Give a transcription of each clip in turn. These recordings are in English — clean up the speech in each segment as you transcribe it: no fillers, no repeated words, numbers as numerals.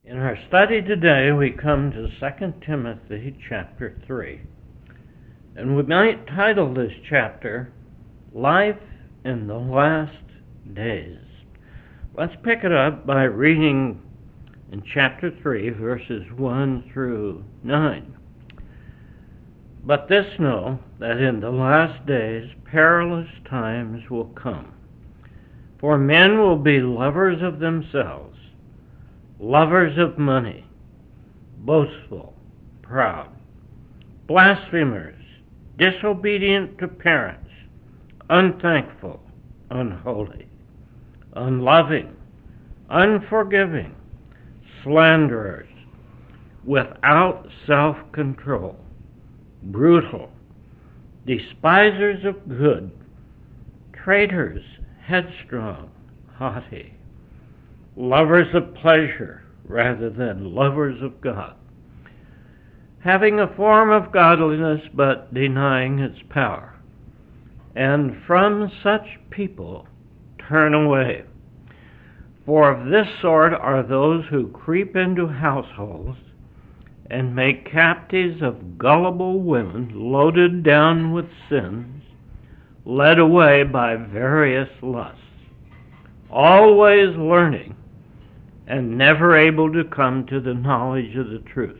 In our study today, we come to 2 Timothy chapter 3. And we might title this chapter, Life in the Last Days. Let's pick it up by reading in chapter 3, verses 1 through 9. But this know, that in the last days perilous times will come. For men will be lovers of themselves, lovers of money, boastful, proud, blasphemers, disobedient to parents, unthankful, unholy, unloving, unforgiving, slanderers, without self-control, brutal, despisers of good, traitors, headstrong, haughty, lovers of pleasure rather than lovers of God, having a form of godliness but denying its power. And from such people turn away. For of this sort are those who creep into households and make captives of gullible women loaded down with sins, led away by various lusts, always learning and never able to come to the knowledge of the truth.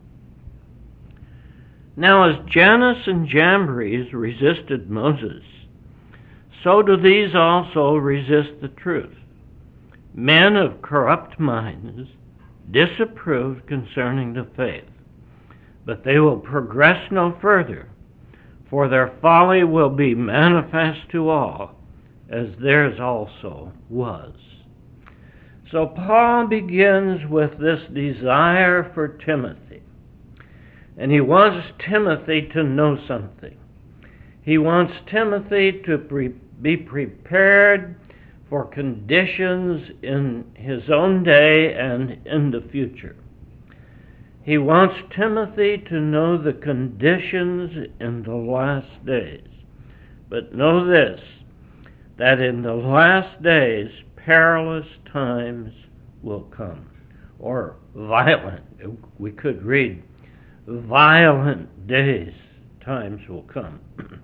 Now, as Jannes and Jambres resisted Moses, so do these also resist the truth. Men of corrupt minds, disapproved concerning the faith, but they will progress no further, for their folly will be manifest to all, as theirs also was. So Paul begins with this desire for Timothy, and he wants Timothy to know something. He wants Timothy to be prepared for conditions in his own day and in the future. He wants Timothy to know the conditions in the last days. But know this, that in the last days perilous times will come. Or violent, we could read, violent days, times will come.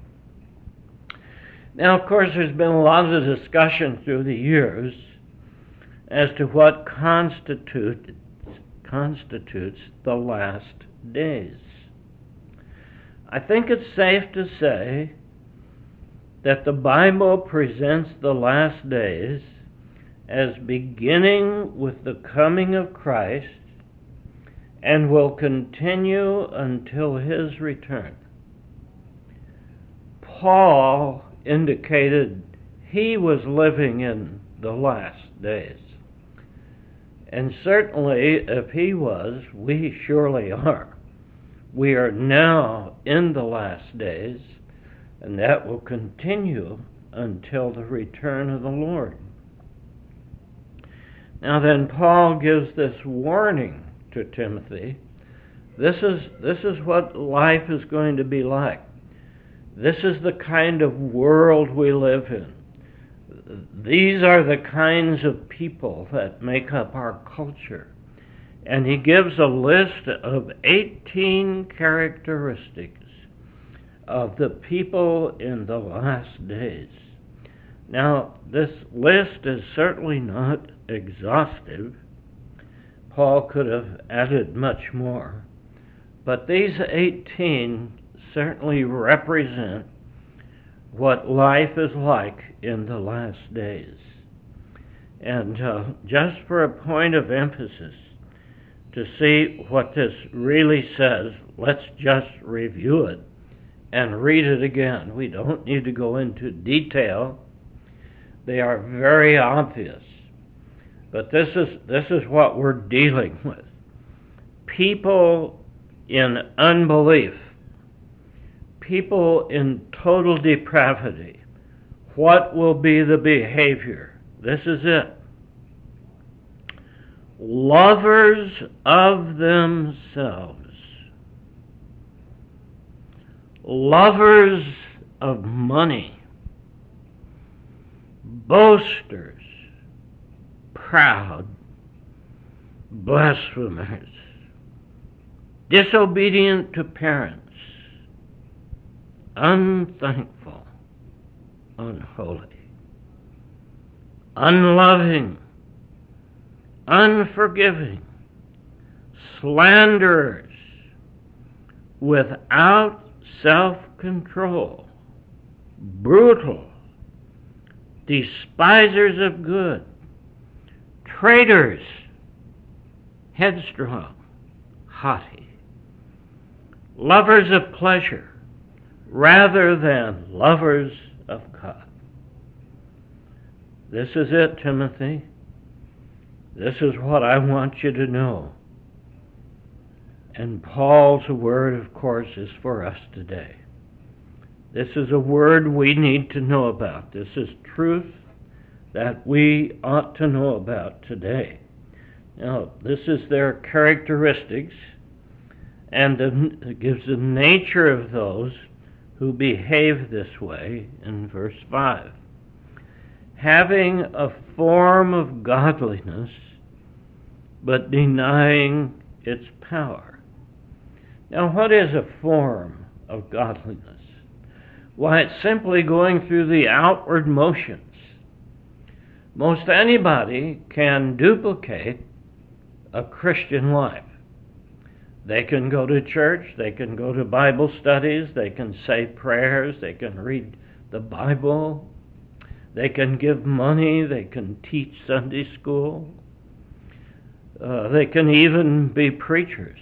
Now, of course, there's been a lot of discussion through the years as to what constitutes the last days. I think it's safe to say that the Bible presents the last days as beginning with the coming of Christ and will continue until his return. Paul indicated he was living in the last days. And certainly, if he was, we surely are. We are now in the last days, and that will continue until the return of the Lord. Now then, Paul gives this warning to Timothy. This is what life is going to be like. This is the kind of world we live in. These are the kinds of people that make up our culture. And he gives a list of 18 characteristics of the people in the last days. Now, this list is certainly not exhaustive. Paul could have added much more. But these 18 certainly represent what life is like in the last days. And just for a point of emphasis, to see what this really says, let's just review it and read it again. We don't need to go into detail. They are very obvious. But this is what we're dealing with. People in unbelief, people in total depravity. What will be the behavior? This is it. Lovers of themselves. Lovers of money. Boasters. Proud. blasphemers, disobedient to parents, unthankful, unholy, unloving, unforgiving, slanderers, without self-control, brutal, despisers of good, traitors, headstrong, haughty, lovers of pleasure rather than lovers of God. This is it, Timothy. This is what I want you to know. And Paul's word, of course, is for us today. This is a word we need to know about. This is truth that we ought to know about today. Now, this is their characteristics, and it gives the nature of those who behave this way in verse 5. Having a form of godliness, but denying its power. Now, what is a form of godliness? Why, it's simply going through the outward motions. Most anybody can duplicate a Christian life. They can go to church, they can go to Bible studies, they can say prayers, they can read the Bible, they can give money, they can teach Sunday school, they can even be preachers.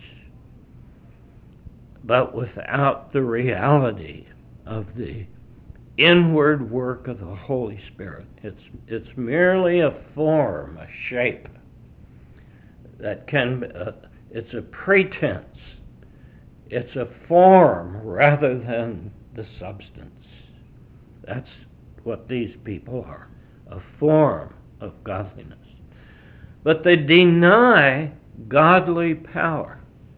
But without the reality of the inward work of the Holy Spirit, it's merely a form, a shape that can. It's a pretense. It's a form rather than the substance. That's what these people are, a form of godliness. But they deny godly power.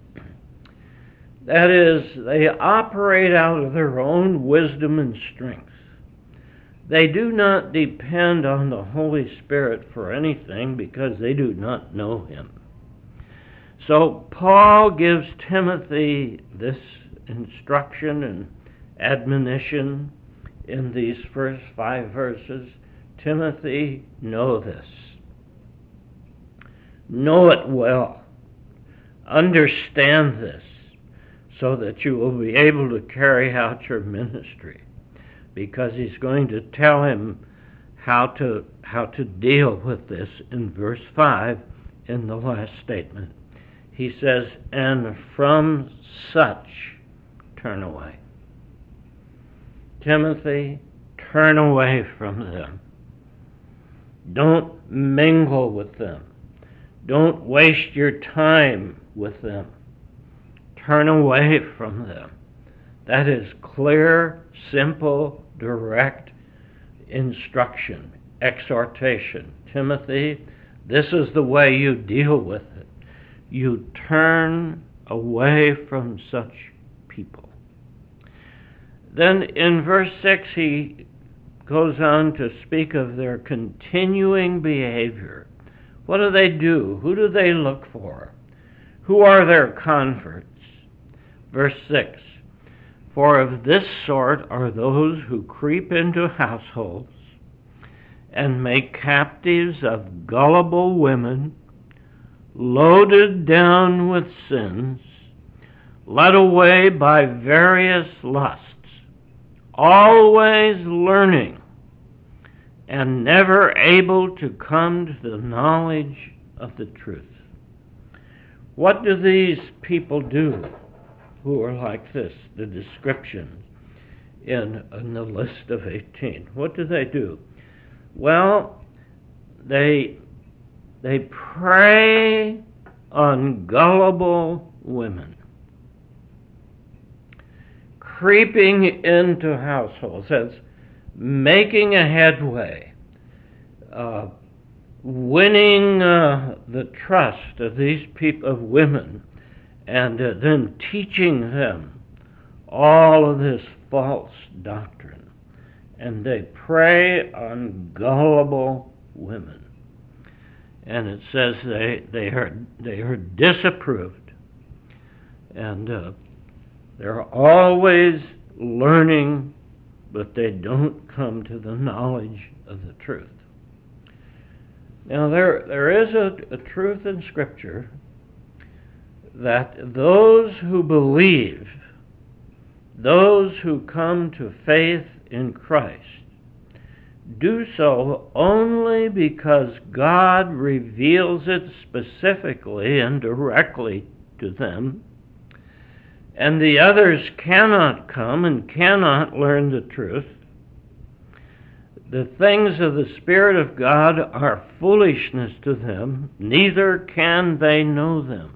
That is, they operate out of their own wisdom and strength. They do not depend on the Holy Spirit for anything because they do not know Him. So Paul gives Timothy this instruction and admonition in these first 5 verses. Timothy, know this. Know it well. Understand this so that you will be able to carry out your ministry. Because he's going to tell him how to deal with this in verse 5 in the last statement. He says, and from such turn away. Timothy, turn away from them. Don't mingle with them. Don't waste your time with them. Turn away from them. That is clear, simple, direct instruction, exhortation. Timothy, this is the way you deal with it. You turn away from such people. Then in verse 6 he goes on to speak of their continuing behavior. What do they do? Who do they look for? Who are their converts? Verse 6, for of this sort are those who creep into households and make captives of gullible women, loaded down with sins, led away by various lusts, always learning, and never able to come to the knowledge of the truth. What do these people do who are like this, the description in the list of 18? What do they do? Well, they prey on gullible women, creeping into households. That's making a headway, winning the trust of these people, of women, and then teaching them all of this false doctrine. And they prey on gullible women. And it says they are disapproved, and they're always learning, but they don't come to the knowledge of the truth. Now there is a truth in Scripture that those who believe, those who come to faith in Christ, do so only because God reveals it specifically and directly to them, and the others cannot come and cannot learn the truth. The things of the Spirit of God are foolishness to them, neither can they know them.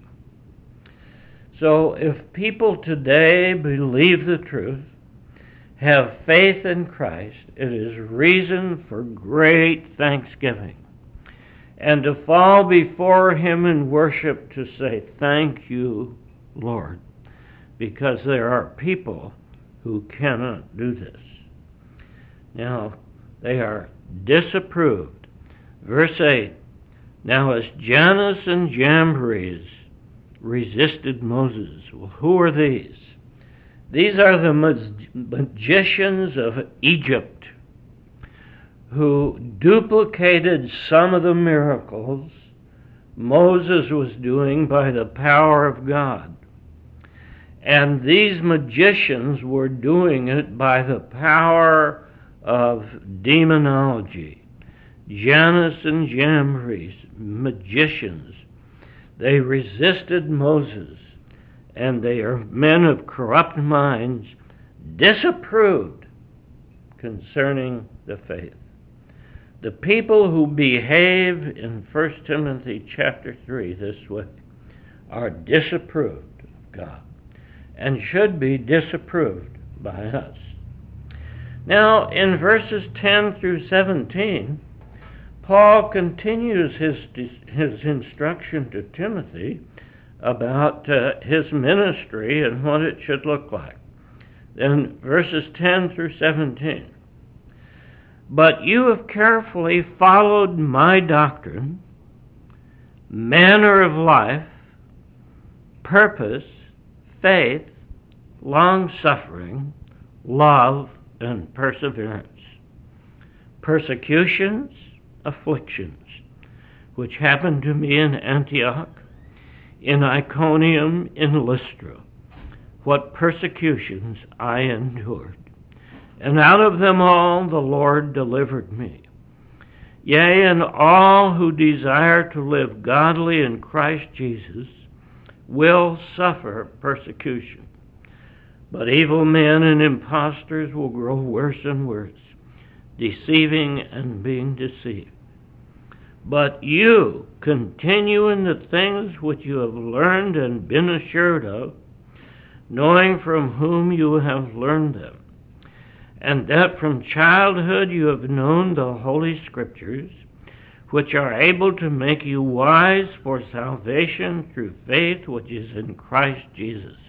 So if people today believe the truth, have faith in Christ, it is reason for great thanksgiving, and to fall before Him in worship to say, "Thank you, Lord," because there are people who cannot do this. Now, they are disapproved. Verse 8, "Now as Jannes and Jambres resisted Moses." Well, who are these? These are the magicians of Egypt who duplicated some of the miracles Moses was doing by the power of God. And these magicians were doing it by the power of demonology. Jannes and Jambres, magicians, they resisted Moses, and they are men of corrupt minds, disapproved concerning the faith. The people who behave in 1 Timothy chapter 3 this way are disapproved of God and should be disapproved by us. Now, in verses 10 through 17, Paul continues his instruction to Timothy about his ministry and what it should look like. Then verses 10 through 17. "But you have carefully followed my doctrine, manner of life, purpose, faith, long-suffering, love, and perseverance, persecutions, afflictions, which happened to me in Antioch, in Iconium, in Lystra, what persecutions I endured. And out of them all the Lord delivered me. Yea, and all who desire to live godly in Christ Jesus will suffer persecution. But evil men and impostors will grow worse and worse, deceiving and being deceived. But you continue in the things which you have learned and been assured of, knowing from whom you have learned them, and that from childhood you have known the Holy Scriptures, which are able to make you wise for salvation through faith which is in Christ Jesus.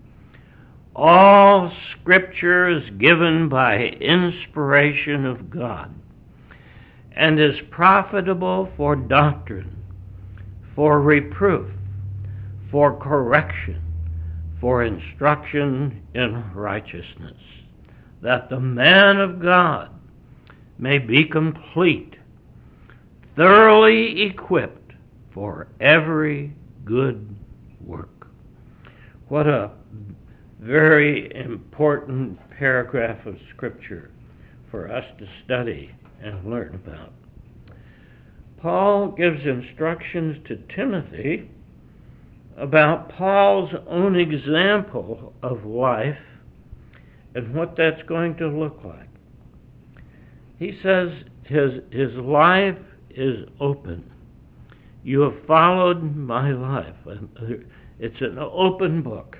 All Scripture is given by inspiration of God, and is profitable for doctrine, for reproof, for correction, for instruction in righteousness, that the man of God may be complete, thoroughly equipped for every good work. What a very important paragraph of Scripture for us to study and learn about. Paul gives instructions to Timothy about Paul's own example of life and what that's going to look like. He says his life is open. You have followed my life. It's an open book.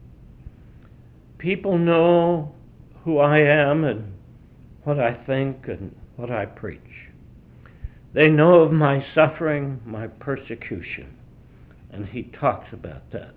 People know who I am and what I think and what I preach. They know of my suffering, my persecution, and he talks about that.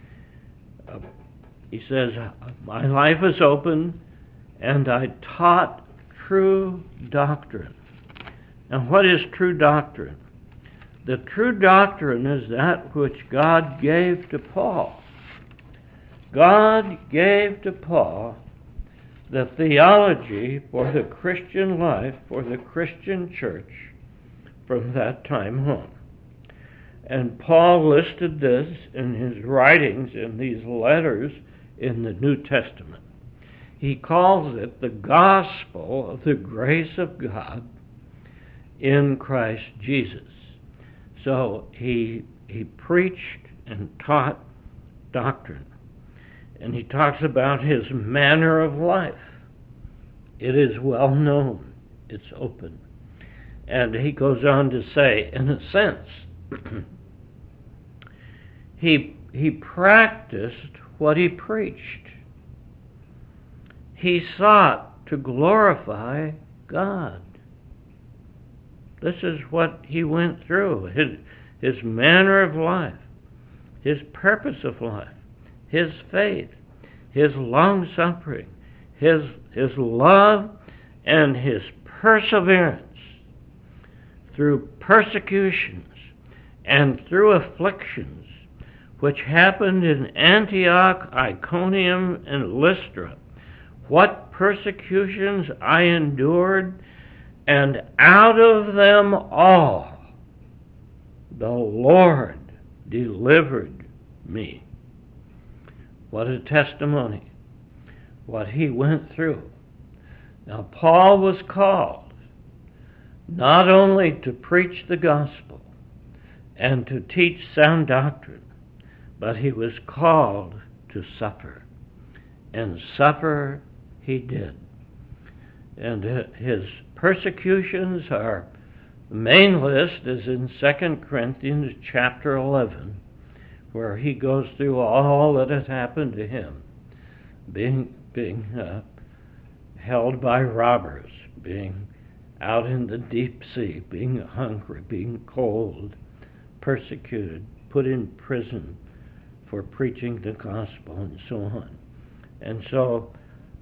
He says, my life is open, and I taught true doctrine. Now, what is true doctrine? the true doctrine is that which God gave to Paul. God gave to Paul the theology for the Christian life, for the Christian church from that time on. And Paul listed this in his writings, in these letters in the New Testament. He calls it the gospel of the grace of God in Christ Jesus. So he preached and taught doctrine. And he talks about his manner of life. It is well known. It's open. And he goes on to say, in a sense, he practiced what he preached. He sought to glorify God. This is what he went through, his manner of life, his purpose of life, his faith, his long-suffering, his love, and his perseverance through persecutions and through afflictions, which happened in Antioch, Iconium, and Lystra. What persecutions I endured, and out of them all the Lord delivered me. What a testimony, what he went through. Now, Paul was called not only to preach the gospel and to teach sound doctrine, but he was called to suffer. And suffer he did. And his persecutions are, the main list is in 2 Corinthians chapter 11, where he goes through all that has happened to him, being held by robbers, being out in the deep sea, being hungry, being cold, persecuted, put in prison for preaching the gospel, and so on. And so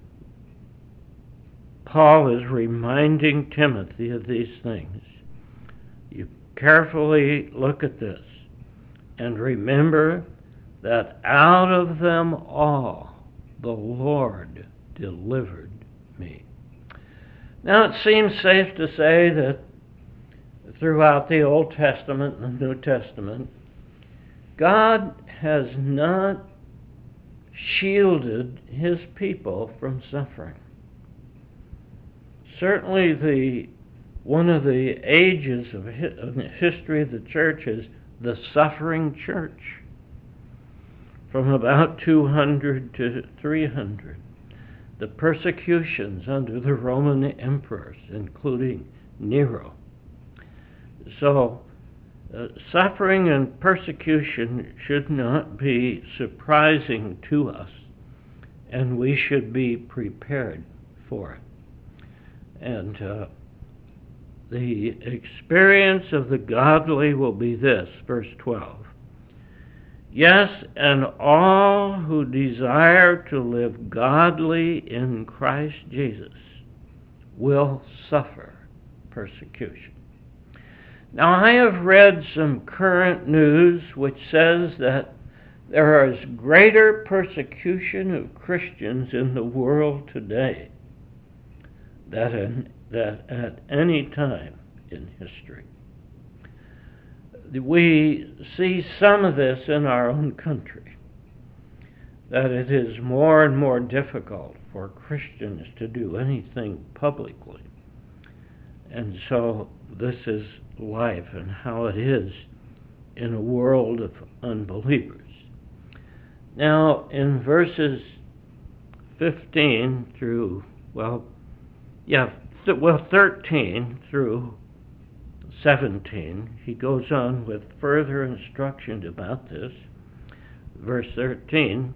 Paul is reminding Timothy of these things. You carefully look at this and remember that out of them all the Lord delivered me. Now it seems safe to say that throughout the Old Testament and the New Testament, God has not shielded his people from suffering. Certainly one of the ages of the history of the church is the suffering church, from about 200 to 300. The persecutions under the Roman emperors, including Nero. So suffering and persecution should not be surprising to us, and we should be prepared for it. And the experience of the godly will be this, verse 12. Yes, and all who desire to live godly in Christ Jesus will suffer persecution. Now, I have read some current news which says that there is greater persecution of Christians in the world today than at any time in history. We see some of this in our own country, that it is more and more difficult for Christians to do anything publicly. And so this is life and how it is in a world of unbelievers. Now, in verses 15 through, 13 through 17, he goes on with further instruction about this. Verse 13,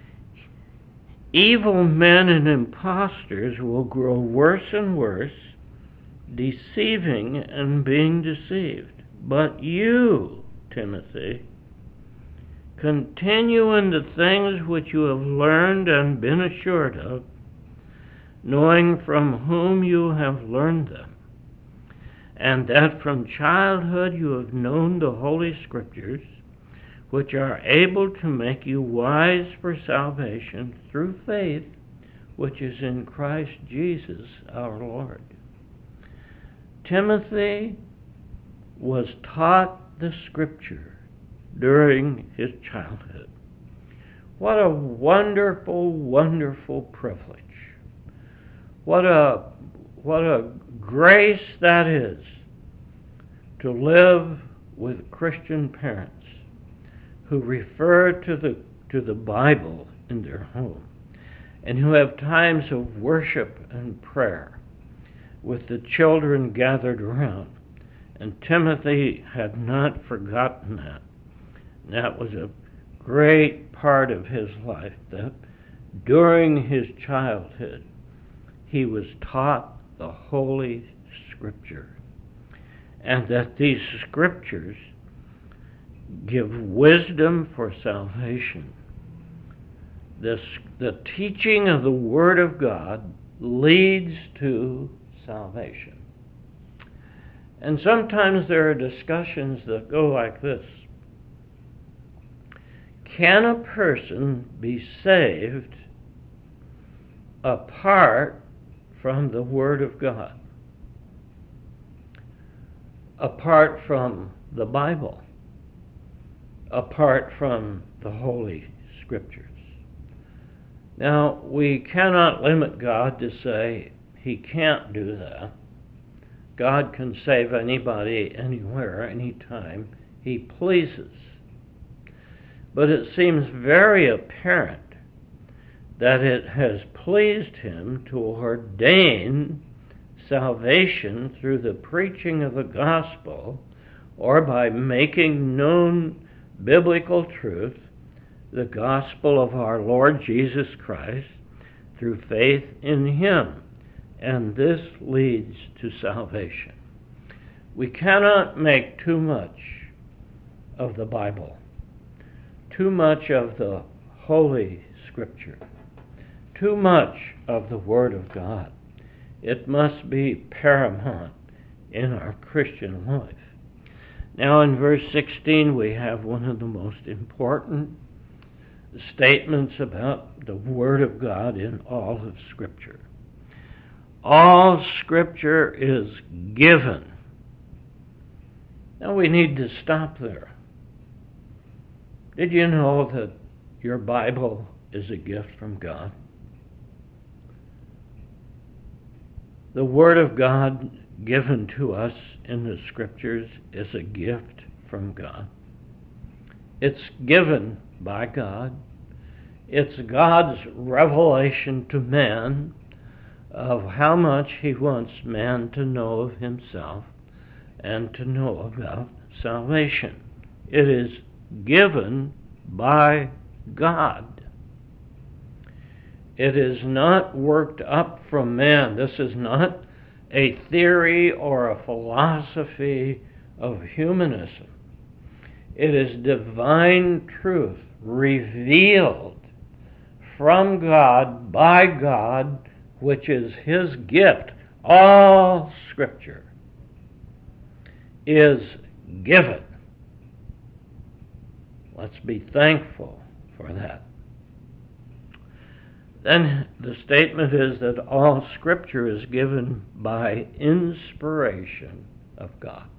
evil men and impostors will grow worse and worse, deceiving and being deceived. But you, Timothy, continue in the things which you have learned and been assured of, knowing from whom you have learned them, and that from childhood you have known the Holy Scriptures, which are able to make you wise for salvation through faith, which is in Christ Jesus our Lord. Timothy was taught the Scripture during his childhood. What a wonderful, wonderful privilege. What a grace that is to live with Christian parents who refer to the Bible in their home and who have times of worship and prayer with the children gathered around. And Timothy had not forgotten that. And that was a great part of his life, that during his childhood he was taught the Holy Scripture, and that these Scriptures give wisdom for salvation. The teaching of the Word of God leads to salvation. And sometimes there are discussions that go like this: can a person be saved apart from the Word of God, apart from the Bible, apart from the Holy Scriptures? Now, we cannot limit God to say he can't do that. God can save anybody, anywhere, anytime he pleases. But it seems very apparent that it has pleased him to ordain salvation through the preaching of the gospel, or by making known biblical truth, the gospel of our Lord Jesus Christ, through faith in him. And this leads to salvation. We cannot make too much of the Bible, too much of the Holy Scripture, too much of the Word of God. It must be paramount in our Christian life. Now in verse 16 we have one of the most important statements about the Word of God in all of Scripture. All Scripture is given. Now we need to stop there. Did you know that your Bible is a gift from God? The Word of God given to us in the Scriptures is a gift from God. It's given by God. It's God's revelation to man of how much he wants man to know of himself and to know about salvation. It is given by God. It is not worked up from man. This is not a theory or a philosophy of humanism. It is divine truth revealed from God, by God, which is his gift. All Scripture is given. Let's be thankful for that. Then the statement is that all Scripture is given by inspiration of God.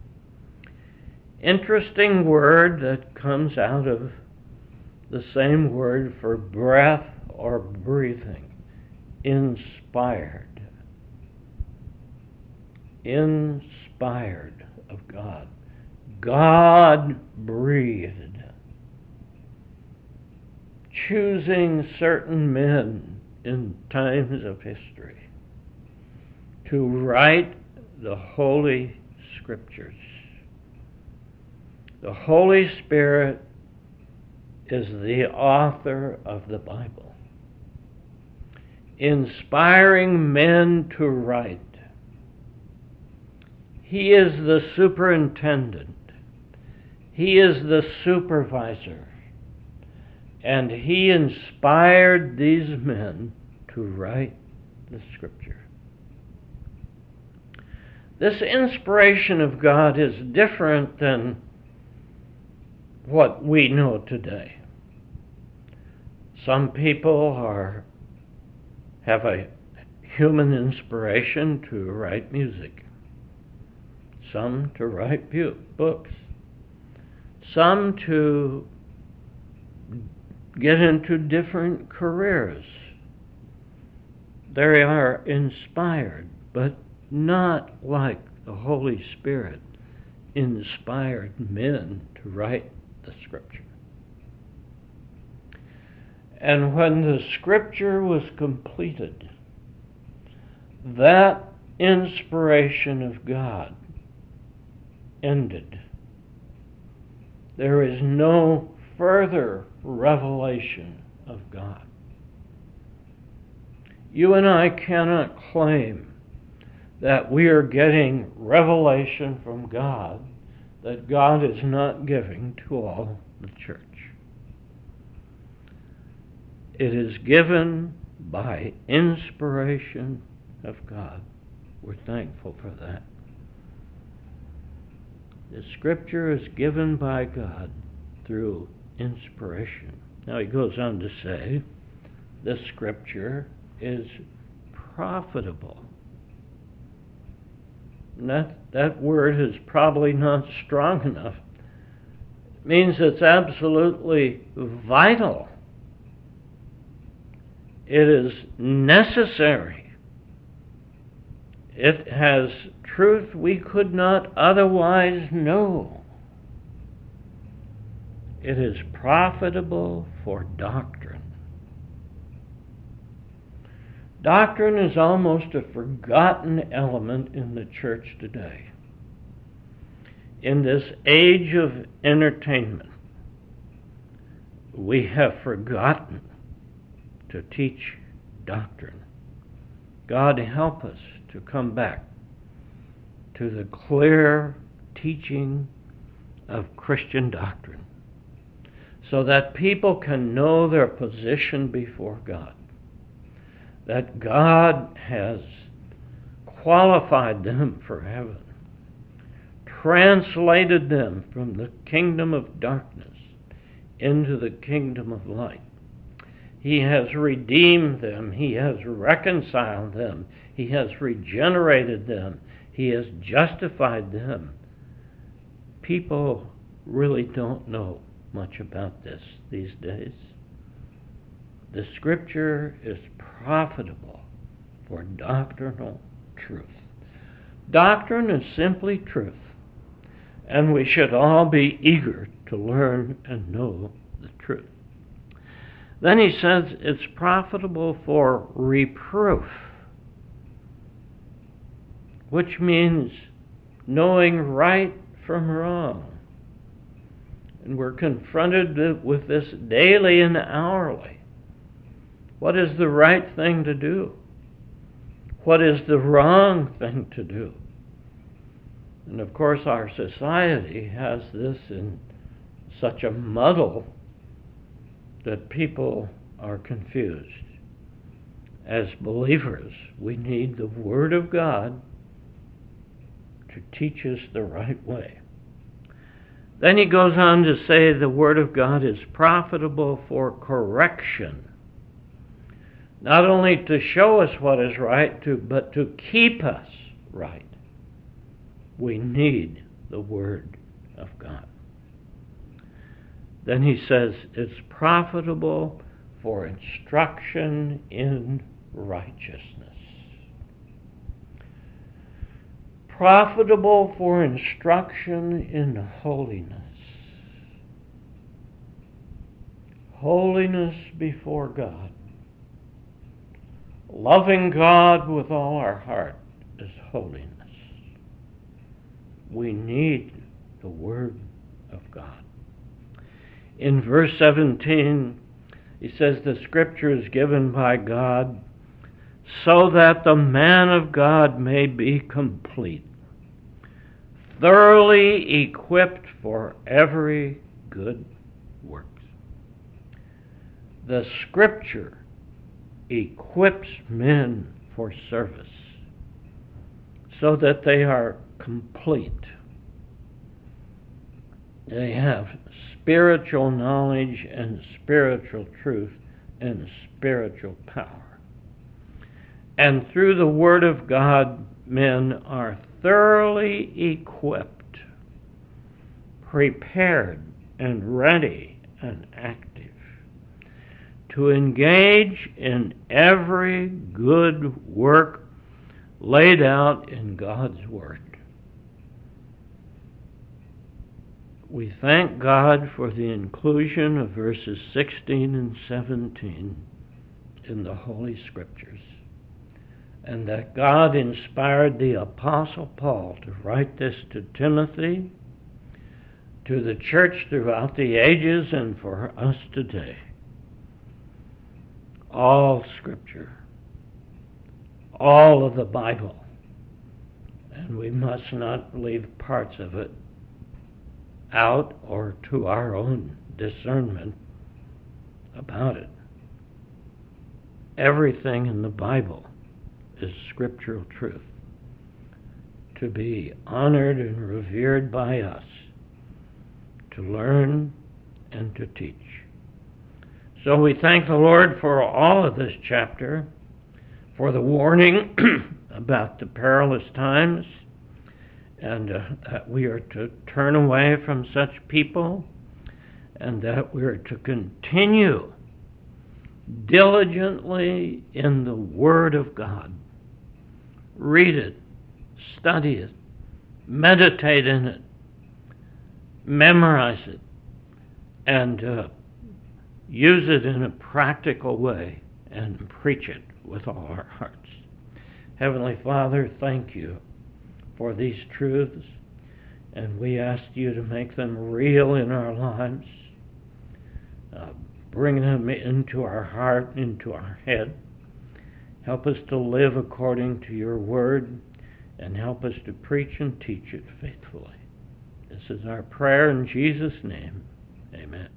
Interesting word that comes out of the same word for breath or breathing. Inspired. Inspired of God. God breathed. Choosing certain men in times of history to write the Holy Scriptures. The Holy Spirit is the author of the Bible, inspiring men to write. He is the superintendent. He is the supervisor. And he inspired these men to write the Scripture. This inspiration of God is different than what we know today. Some people have a human inspiration to write music, some to write books, some to get into different careers. They are inspired, but not like the Holy Spirit inspired men to write the Scripture. And when the Scripture was completed, that inspiration of God ended. There is no further revelation of God. You and I cannot claim that we are getting revelation from God that God is not giving to all the church. It is given by inspiration of God. We're thankful for that. The Scripture is given by God through inspiration. Now he goes on to say, the Scripture is profitable. And that word is probably not strong enough. It means it's absolutely vital. It is necessary. It has truth we could not otherwise know. It is profitable for doctrine. Doctrine is almost a forgotten element in the church today. In this age of entertainment, we have forgotten to teach doctrine. God help us to come back to the clear teaching of Christian doctrine so that people can know their position before God, that God has qualified them for heaven, translated them from the kingdom of darkness into the kingdom of light. He has redeemed them. He has reconciled them. He has regenerated them. He has justified them. People really don't know much about this these days. The Scripture is profitable for doctrinal truth. Doctrine is simply truth, and we should all be eager to learn and know the truth. Then he says it's profitable for reproof, which means knowing right from wrong. And we're confronted with this daily and hourly. What is the right thing to do? What is the wrong thing to do? And of course our society has this in such a muddle that people are confused. As believers, we need the Word of God to teach us the right way. Then he goes on to say the Word of God is profitable for correction. Not only to show us what is right, but to keep us right. We need the Word of God. Then he says it's profitable for instruction in righteousness. Profitable for instruction in holiness. Holiness before God. Loving God with all our heart is holiness. We need the Word of God. In verse 17, he says the Scripture is given by God so that the man of God may be complete, thoroughly equipped for every good work. The Scripture equips men for service so that they are complete. They have spiritual knowledge and spiritual truth and spiritual power. And through the Word of God, men are thoroughly equipped, prepared, and ready and active to engage in every good work laid out in God's Word. We thank God for the inclusion of verses 16 and 17 in the Holy Scriptures, and that God inspired the Apostle Paul to write this to Timothy, to the church throughout the ages, and for us today. All Scripture, all of the Bible, and we must not leave parts of it out or to our own discernment about it. Everything in the Bible is scriptural truth, to be honored and revered by us, to learn and to teach. So we thank the Lord for all of this chapter, for the warning about the perilous times, and that we are to turn away from such people, and that we are to continue diligently in the Word of God. Read it, study it, meditate in it, memorize it, and use it in a practical way, and preach it with all our hearts. Heavenly Father, thank you for these truths, and we ask you to make them real in our lives. Bring them into our heart, into our head. Help us to live according to your word, and help us to preach and teach it faithfully. This is our prayer in Jesus' name. Amen.